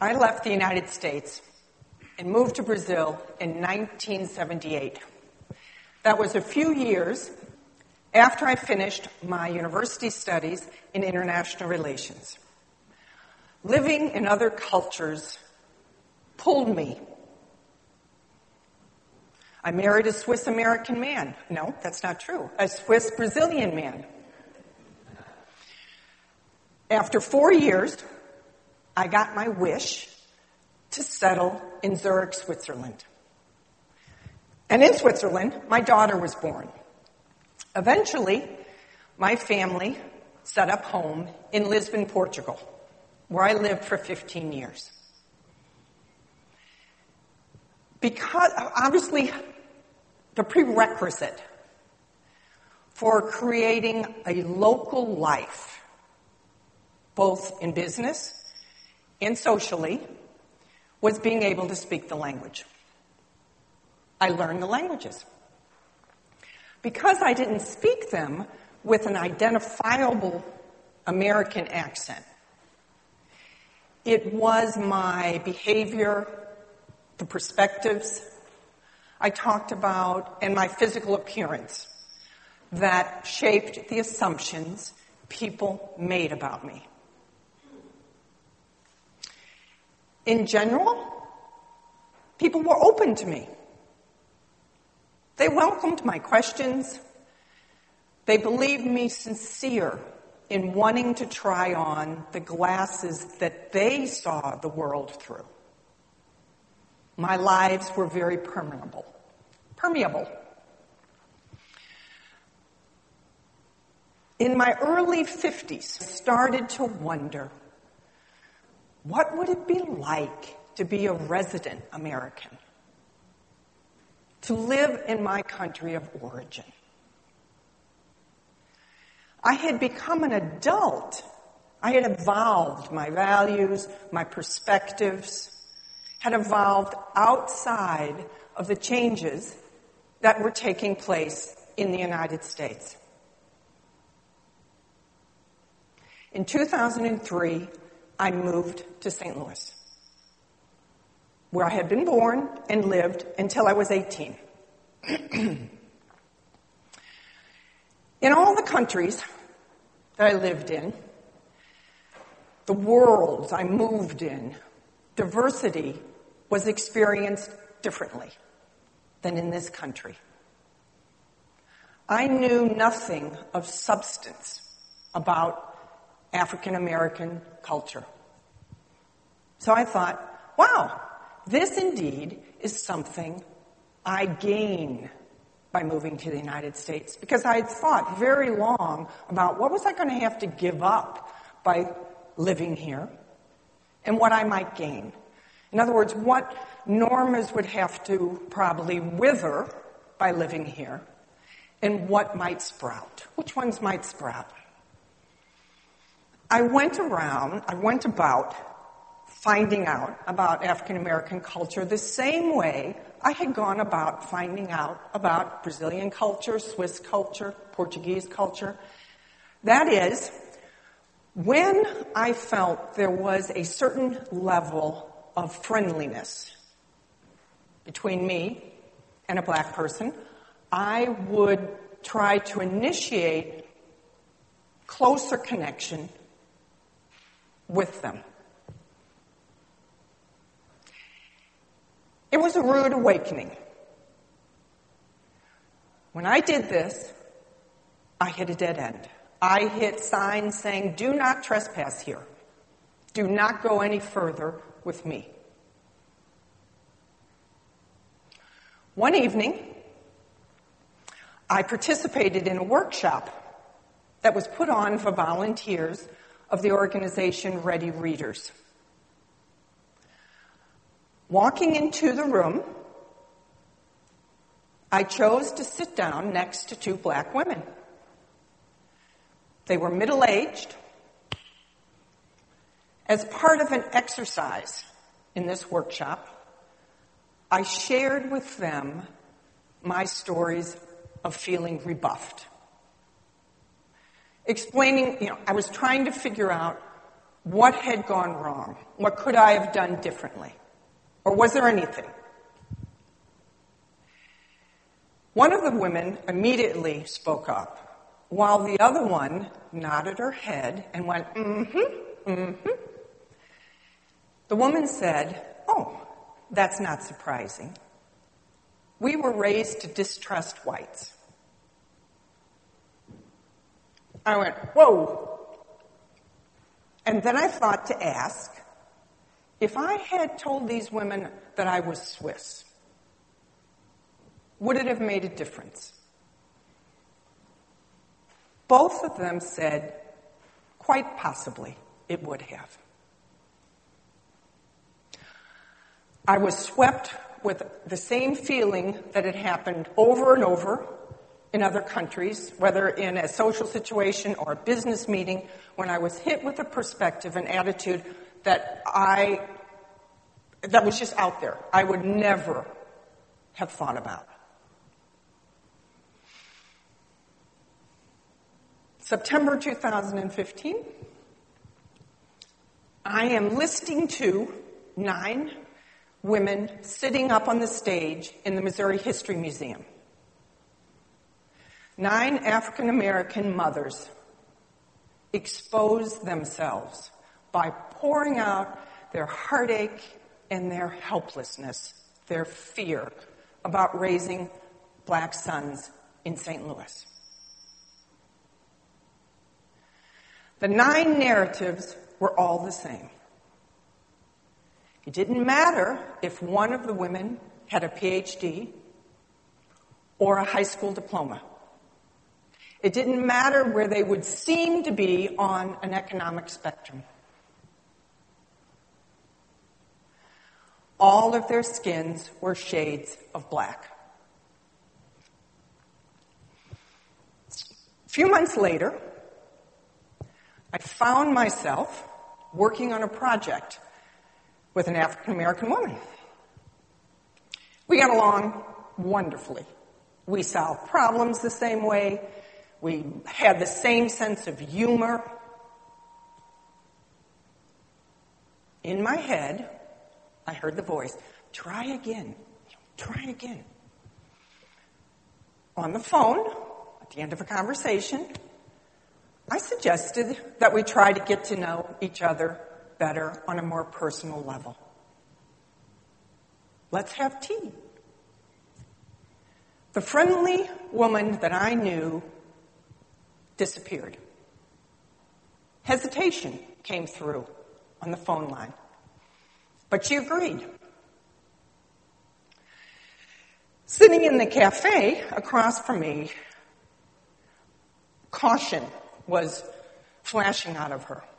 I left the United States and moved to Brazil in 1978. That was a few years after I finished my university studies in international relations. Living in other cultures pulled me. I married a Swiss-American man. No, that's not true. A Swiss-Brazilian man. After 4 years, I got my wish to settle in Zurich, Switzerland. And in Switzerland, my daughter was born. Eventually, my family set up home in Lisbon, Portugal, where I lived for 15 years. Because, obviously, the prerequisite for creating a local life, both in business and socially, was being able to speak the language. I learned the languages. Because I didn't speak them with an identifiable American accent, it was my behavior, the perspectives I talked about, and my physical appearance that shaped the assumptions people made about me. In general, people were open to me. They welcomed my questions. They believed me sincere in wanting to try on the glasses that they saw the world through. My lives were very permeable. In my early 50s, I started to wonder, what would it be like to be a resident American? To live in my country of origin. I had become an adult. I had evolved my values, my perspectives, had evolved outside of the changes that were taking place in the United States. In 2003, I moved to St. Louis, where I had been born and lived until I was 18. In all the countries that I lived in, the worlds I moved in, diversity was experienced differently than in this country. I knew nothing of substance about African American culture. So I thought, wow, this indeed is something I gain by moving to the United States, because I had thought very long about what was I going to have to give up by living here and what I might gain. In other words, what norms would have to probably wither by living here and what might sprout. Which ones might sprout? I went about finding out about African American culture the same way I had gone about finding out about Brazilian culture, Swiss culture, Portuguese culture. That is, when I felt there was a certain level of friendliness between me and a black person, I would try to initiate closer connection with them. It was a rude awakening. When I did this, I hit a dead end. I hit signs saying, do not trespass here. Do not go any further with me. One evening, I participated in a workshop that was put on for volunteers of the organization Ready Readers. Walking into the room, I chose to sit down next to two black women. They were middle-aged. As part of an exercise in this workshop, I shared with them my stories of feeling rebuffed. Explaining, I was trying to figure out What had gone wrong? What could I have done differently? Or was there anything? One of the women immediately spoke up, while the other one nodded her head and went, mm-hmm, mm-hmm. The woman said, "Oh, that's not surprising. We were raised to distrust whites." I went, whoa. And then I thought to ask, if I had told these women that I was Swiss, would it have made a difference? Both of them said, quite possibly, it would have. I was swept with the same feeling that had happened over and over in other countries, whether in a social situation or a business meeting, when I was hit with a perspective and attitude that was just out there. I would never have thought about. September 2015, I am listening to 9 women sitting up on the stage in the Missouri History Museum. 9 African American mothers expose themselves by pouring out their heartache and their helplessness, their fear about raising black sons in St. Louis. The 9 narratives were all the same. It didn't matter if one of the women had a PhD or a high school diploma. It didn't matter where they would seem to be on an economic spectrum. All of their skins were shades of black. A few months later, I found myself working on a project with an African American woman. We got along wonderfully. We solved problems the same way. We had the same sense of humor. In my head, I heard the voice, "Try again, try again." On the phone, at the end of a conversation, I suggested that we try to get to know each other better on a more personal level. Let's have tea. The friendly woman that I knew disappeared. Hesitation came through on the phone line, but she agreed. Sitting in the cafe across from me, caution was flashing out of her.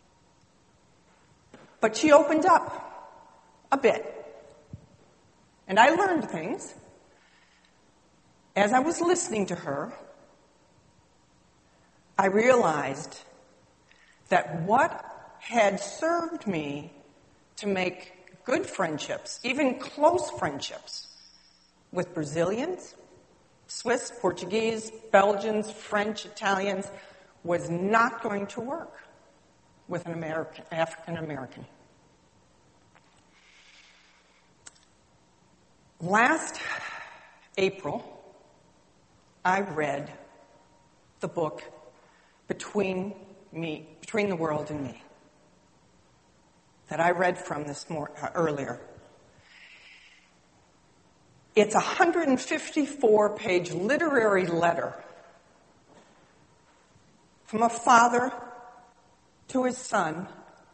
But she opened up a bit. And I learned things. As I was listening to her, I realized that what had served me to make good friendships, even close friendships, with Brazilians, Swiss, Portuguese, Belgians, French, Italians, was not going to work with an African American. Last April, I read the book Between the World and Me that I read from earlier. It's a 154-page literary letter from a father to his son,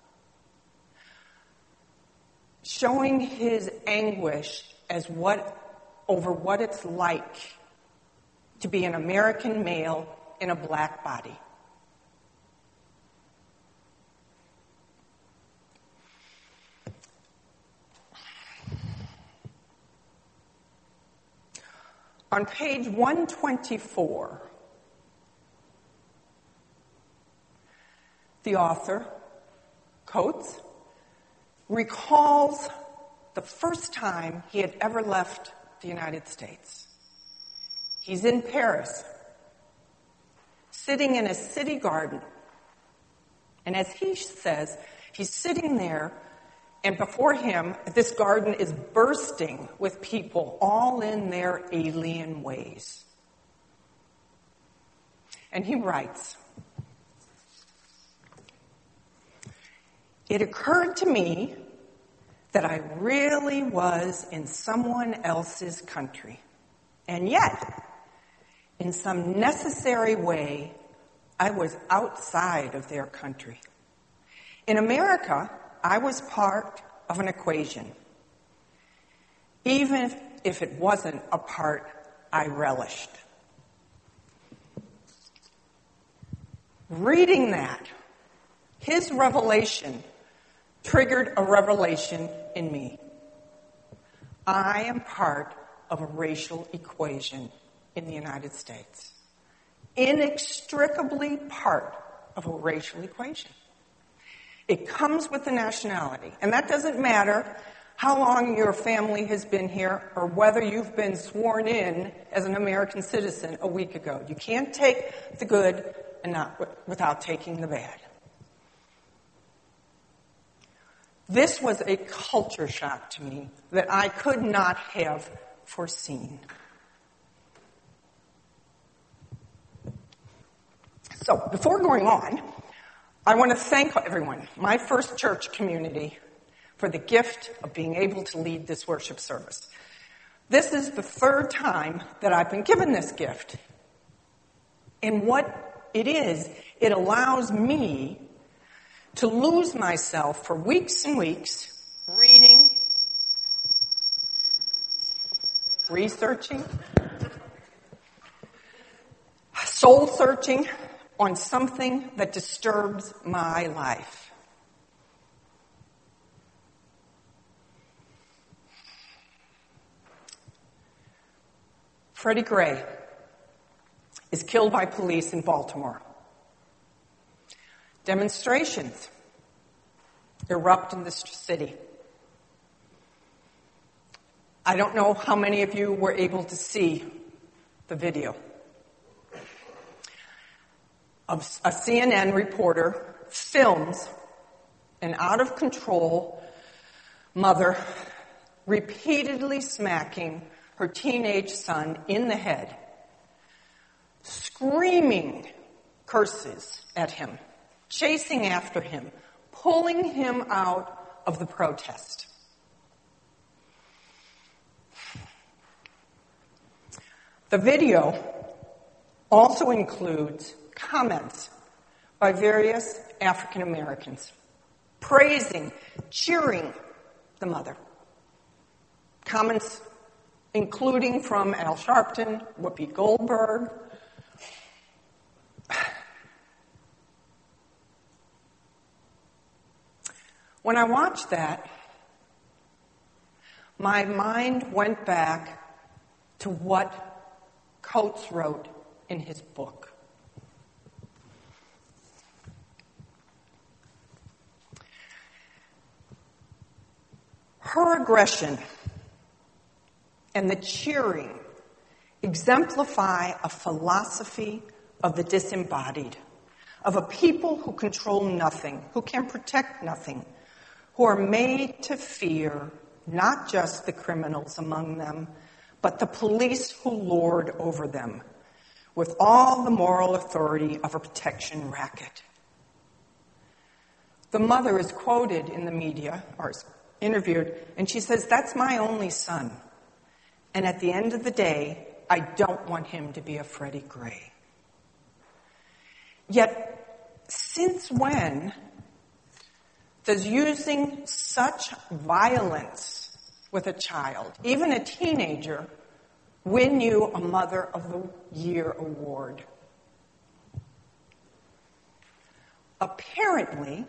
showing his anguish over what it's like to be an American male in a black body. On page 124, the author, Coates, recalls the first time he had ever left the United States. He's in Paris, sitting in a city garden And as he says, he's sitting there, and before him, this garden is bursting with people, all in their alien ways. And he writes, "It occurred to me that I really was in someone else's country, and yet, in some necessary way, I was outside of their country. In America, I was part of an equation, even if it wasn't a part I relished." Reading that, his revelation triggered a revelation in me. I am part of a racial equation in the United States. Inextricably part of a racial equation. It comes with the nationality. And that doesn't matter how long your family has been here or whether you've been sworn in as an American citizen a week ago. You can't take the good and not without taking the bad. This was a culture shock to me that I could not have foreseen. So, before going on, I want to thank everyone, my First Church community, for the gift of being able to lead this worship service. This is the third time that I've been given this gift. And what it is, it allows me to lose myself for weeks and weeks reading, researching, soul searching on something that disturbs my life. Freddie Gray is killed by police in Baltimore. Demonstrations erupt in this city. I don't know how many of you were able to see the video. A CNN reporter films an out-of-control mother repeatedly smacking her teenage son in the head, screaming curses at him, chasing after him, pulling him out of the protest. The video also includes comments by various African Americans praising, cheering the mother. Comments including from Al Sharpton, Whoopi Goldberg. When I watched that, my mind went back to what Coates wrote in his book. Her aggression and the cheering exemplify a philosophy of the disembodied, of a people who control nothing, who can protect nothing, who are made to fear not just the criminals among them, but the police who lord over them with all the moral authority of a protection racket. The mother is quoted in the media, or is interviewed, and she says, "That's my only son. And at the end of the day, I don't want him to be a Freddie Gray." Yet, since when does using such violence with a child, even a teenager, win you a Mother of the Year award? Apparently,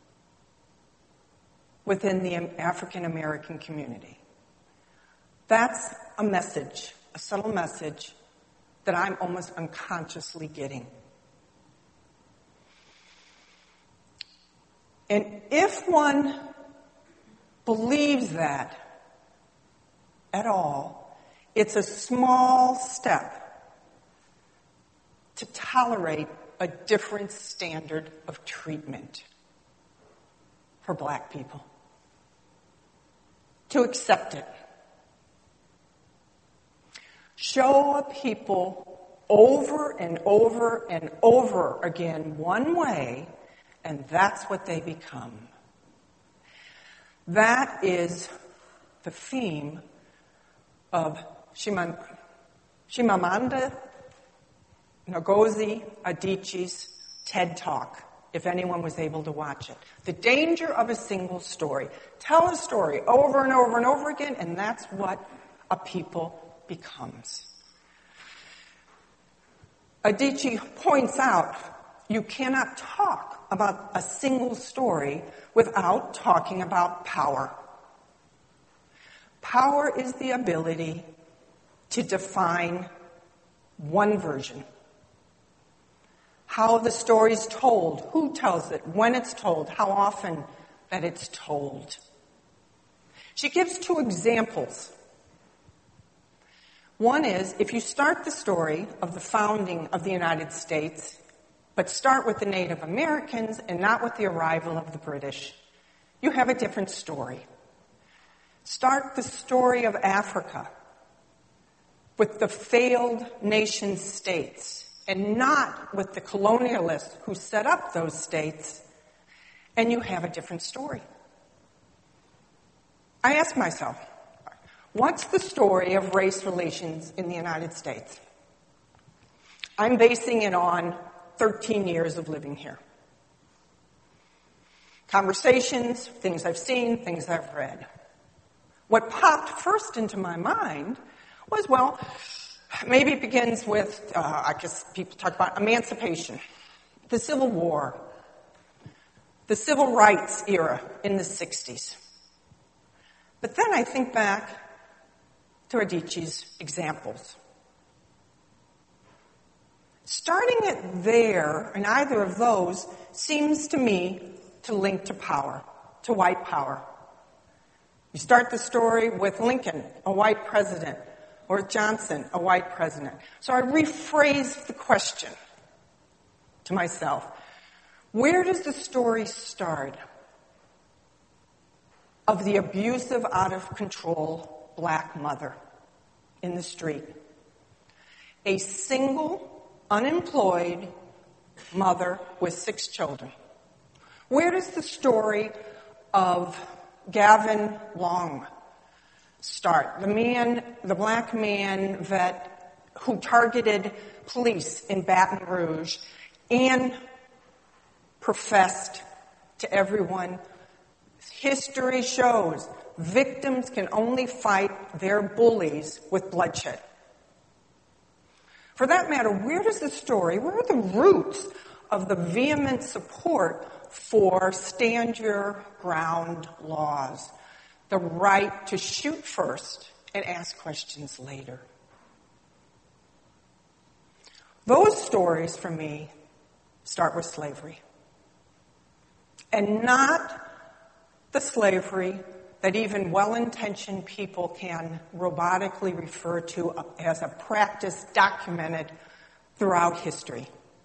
within the African American community. That's a message, a subtle message, that I'm almost unconsciously getting. And if one believes that at all, it's a small step to tolerate a different standard of treatment for black people. To accept it. Show a people over and over and over again one way, and that's what they become. That is the theme of Chimamanda Ngozi Adichie's TED Talk, if anyone was able to watch it. The danger of a single story. Tell a story over and over and over again, and that's what a people becomes. Adichie points out you cannot talk about a single story without talking about power. Power is the ability to define one version. How the story is told, who tells it, when it's told, how often that it's told. She gives two examples. One is, if you start the story of the founding of the United States, but start with the Native Americans and not with the arrival of the British, you have a different story. Start the story of Africa with the failed nation states and not with the colonialists who set up those states, and you have a different story. I ask myself, what's the story of race relations in the United States? I'm basing it on 13 years of living here. Conversations, things I've seen, things I've read. What popped first into my mind was, well, maybe it begins with, I guess people talk about emancipation, the Civil War, the Civil Rights era in the 60s. But then I think back to Adichie's examples. Starting it there, in either of those, seems to me to link to power, to white power. You start the story with Lincoln, a white president, or Johnson, a white president. So I rephrased the question to myself. Where does the story start of the abusive, out-of-control black mother in the street? A single, unemployed mother with 6 children. Where does the story of Gavin Long start? The black man vet who targeted police in Baton Rouge and professed to everyone, history shows victims can only fight their bullies with bloodshed. For that matter, where are the roots of the vehement support for stand your ground laws? The right to shoot first and ask questions later. Those stories, for me, start with slavery. And not the slavery that even well-intentioned people can robotically refer to as a practice documented throughout history.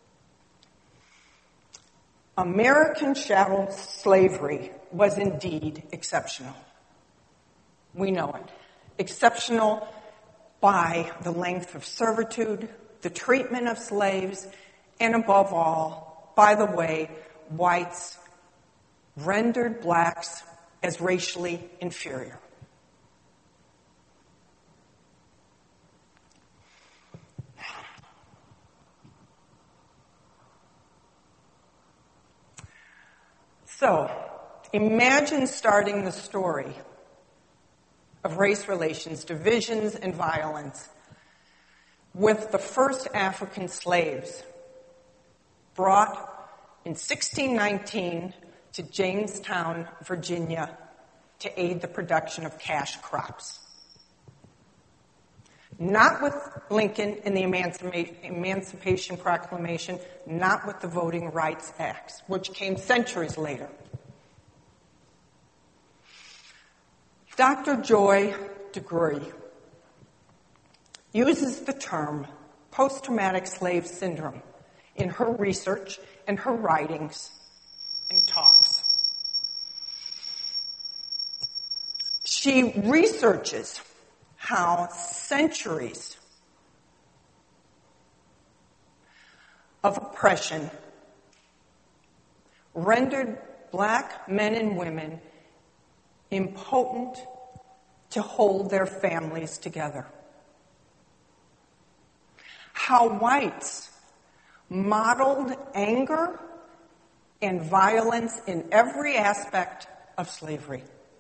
American chattel slavery was indeed exceptional. We know it. Exceptional by the length of servitude, the treatment of slaves, and above all, by the way whites rendered blacks as racially inferior. So, imagine starting the story of race relations, divisions, and violence with the first African slaves brought in 1619 to Jamestown, Virginia, to aid the production of cash crops. Not with Lincoln in the Emancipation Proclamation, not with the Voting Rights Act, which came centuries later. Dr. Joy DeGruy uses the term post-traumatic slave syndrome in her research and her writings and talks. She researches how centuries of oppression rendered black men and women impotent to hold their families together. How whites modeled anger and violence in every aspect of slavery.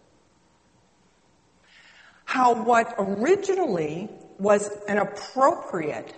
How what originally was an appropriate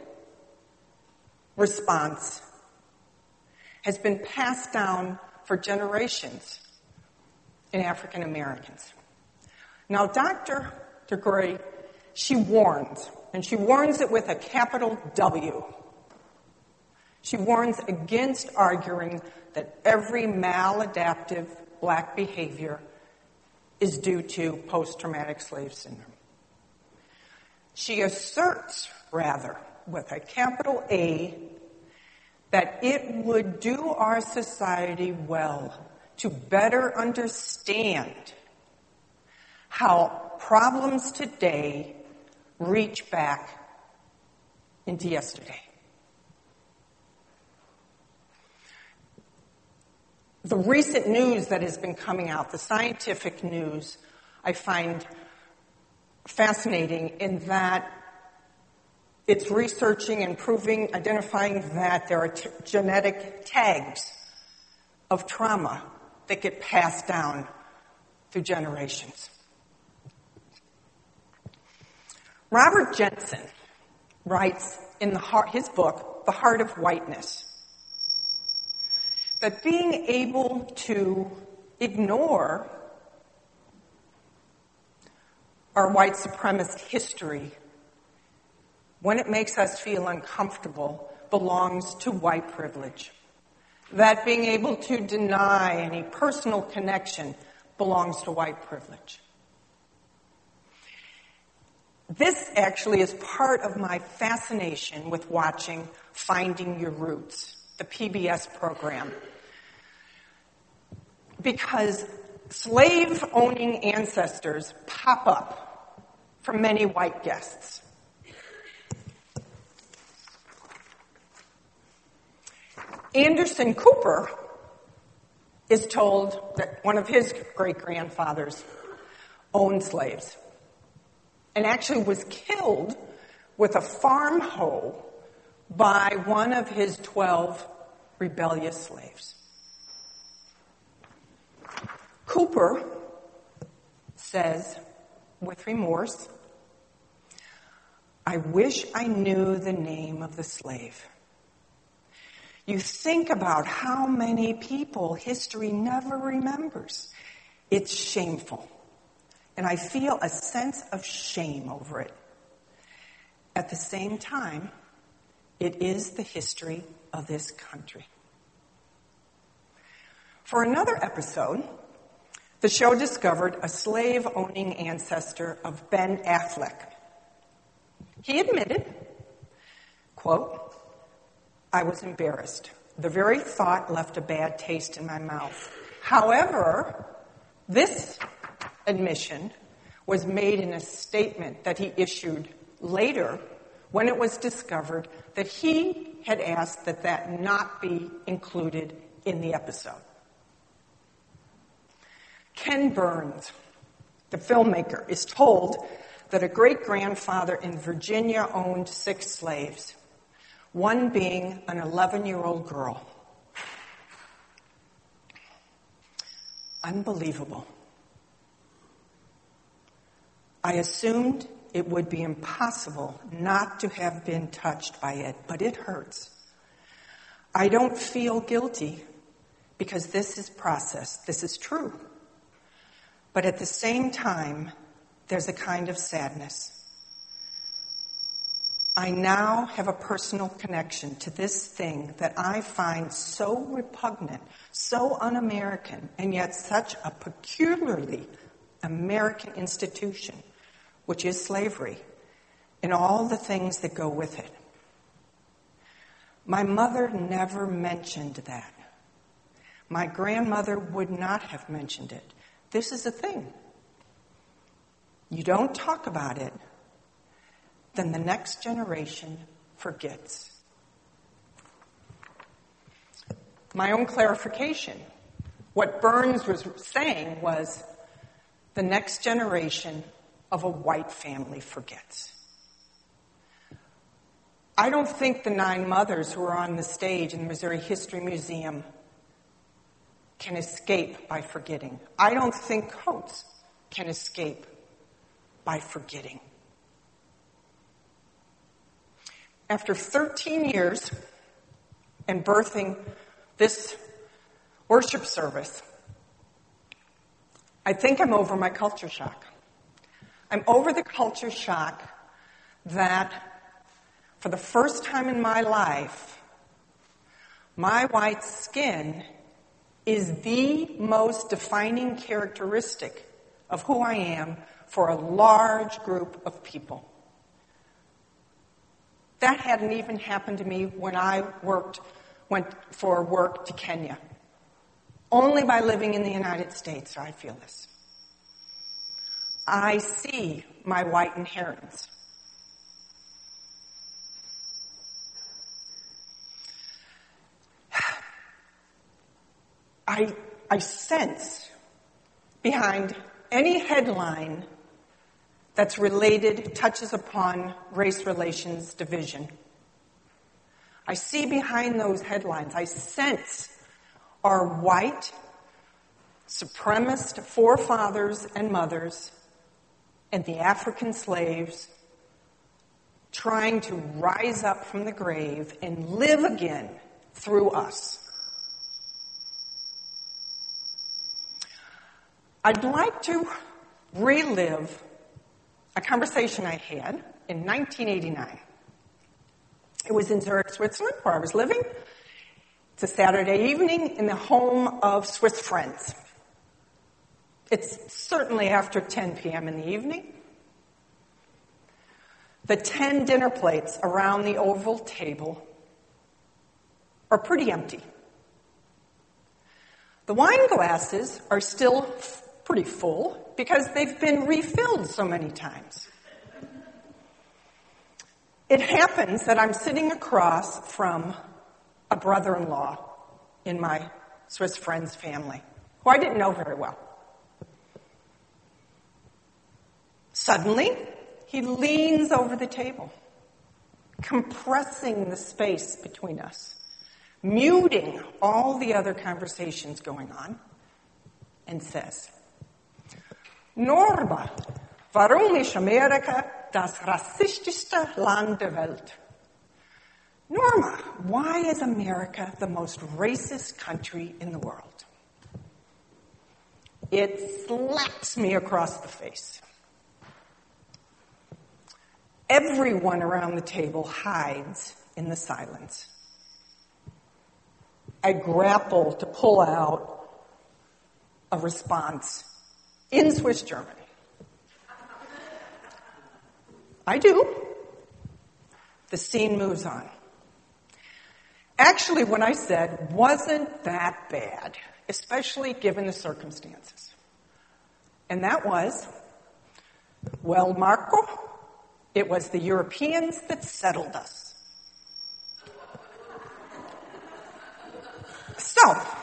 response has been passed down for generations in African Americans. Now, Dr. DeGruy, she warns, and she warns it with a capital W. She warns against arguing that every maladaptive black behavior is due to post-traumatic slave syndrome. She asserts, rather, with a capital A, that it would do our society well to better understand how problems today reach back into yesterday. The recent news that has been coming out, the scientific news, I find fascinating in that it's researching and proving, identifying that there are genetic tags of trauma that get passed down through generations. Robert Jensen writes in his book, The Heart of Whiteness, that being able to ignore our white supremacist history when it makes us feel uncomfortable belongs to white privilege. That being able to deny any personal connection belongs to white privilege. This actually is part of my fascination with watching Finding Your Roots, the PBS program. Because slave-owning ancestors pop up for many white guests. Anderson Cooper is told that one of his great-grandfathers owned slaves and actually was killed with a farm hoe by one of his 12 rebellious slaves. Cooper says, with remorse, "I wish I knew the name of the slave." You think about how many people history never remembers. It's shameful. And I feel a sense of shame over it. At the same time, it is the history of this country. For another episode, the show discovered a slave-owning ancestor of Ben Affleck. He admitted, quote, "I was embarrassed. The very thought left a bad taste in my mouth. However, this admission was made in a statement that he issued later when it was discovered that he had asked that that not be included in the episode." Ken Burns, the filmmaker, is told that a great-grandfather in Virginia owned 6 slaves, one being an 11-year-old girl. Unbelievable. I assumed it would be impossible not to have been touched by it, but it hurts. I don't feel guilty because this is process. This is true. But at the same time, there's a kind of sadness. I now have a personal connection to this thing that I find so repugnant, so un-American, and yet such a peculiarly American institution, which is slavery, and all the things that go with it. My mother never mentioned that. My grandmother would not have mentioned it. This is a thing. You don't talk about it, then the next generation forgets. My own clarification. What Burns was saying was the next generation of a white family forgets. I don't think the 9 mothers who are on the stage in the Missouri History Museum can escape by forgetting. I don't think Coates can escape by forgetting. After 13 years and birthing this worship service, I think I'm over my culture shock. I'm over the culture shock that for the first time in my life, my white skin is the most defining characteristic of who I am for a large group of people. That hadn't even happened to me when I went for work to Kenya. Only by living in the United States do I feel this. I see my white inheritance. I sense behind any headline that's related, touches upon race relations division. I see behind those headlines, I sense our white supremacist forefathers and mothers and the African slaves trying to rise up from the grave and live again through us. I'd like to relive a conversation I had in 1989. It was in Zurich, Switzerland, where I was living. It's a Saturday evening in the home of Swiss friends. It's certainly after 10 p.m. in the evening. The 10 dinner plates around the oval table are pretty empty. The wine glasses are still pretty full because they've been refilled so many times. It happens that I'm sitting across from a brother-in-law in my Swiss friend's family, who I didn't know very well. Suddenly, he leans over the table, compressing the space between us, muting all the other conversations going on, and says, Norma, warum ist Amerika das rassistischste Land der Welt? Norma, why is America the most racist country in the world? It slaps me across the face. Everyone around the table hides in the silence. I grapple to pull out a response in Swiss German. I do. The scene moves on. Actually, what I said wasn't that bad, especially given the circumstances. And that was, well, Marco, it was the Europeans that settled us. So,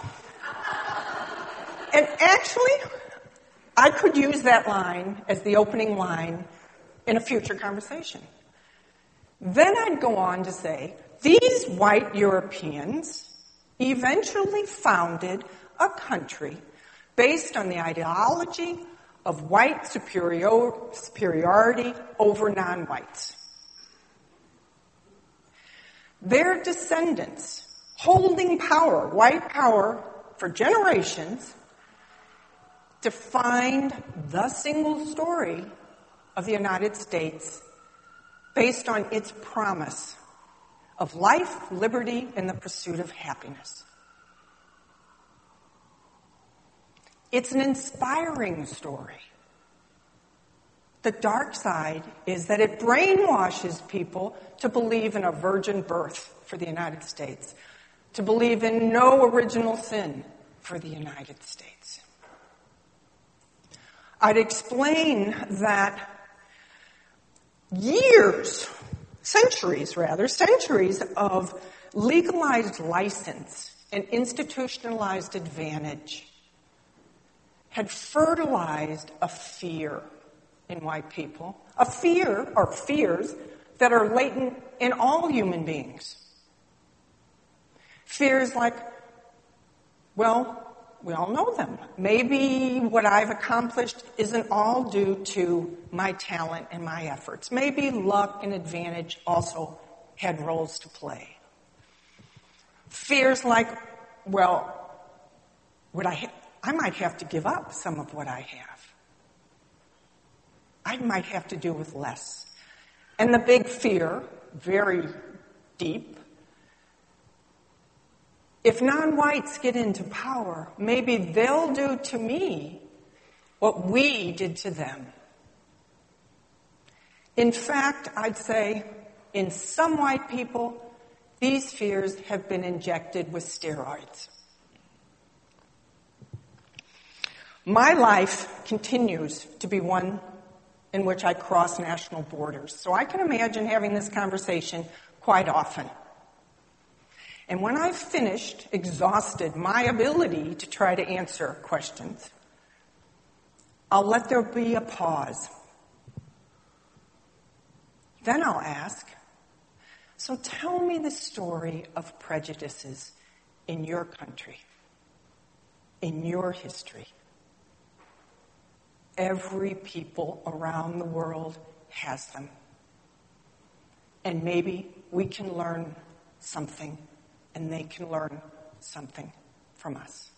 and actually, I could use that line as the opening line in a future conversation. Then I'd go on to say, these white Europeans eventually founded a country based on the ideology of white superiority over non-whites. Their descendants, holding power, white power, for generations, defined the single story of the United States based on its promise of life, liberty, and the pursuit of happiness. It's an inspiring story. The dark side is that it brainwashes people to believe in a virgin birth for the United States, to believe in no original sin for the United States. I'd explain that centuries of legalized license and institutionalized advantage had fertilized a fear in white people, a fear or fears that are latent in all human beings. Fears like, well, we all know them. Maybe what I've accomplished isn't all due to my talent and my efforts. Maybe luck and advantage also had roles to play. Fears like, well, I might have to give up some of what I have. I might have to do with less. And the big fear, very deep, if non-whites get into power, maybe they'll do to me what we did to them. In fact, I'd say in some white people, these fears have been injected with steroids. My life continues to be one in which I cross national borders, so I can imagine having this conversation quite often. And when I've finished, exhausted my ability to try to answer questions, I'll let there be a pause. Then I'll ask, so tell me the story of prejudices in your country, in your history. Every people around the world has them. And maybe we can learn something, and they can learn something from us.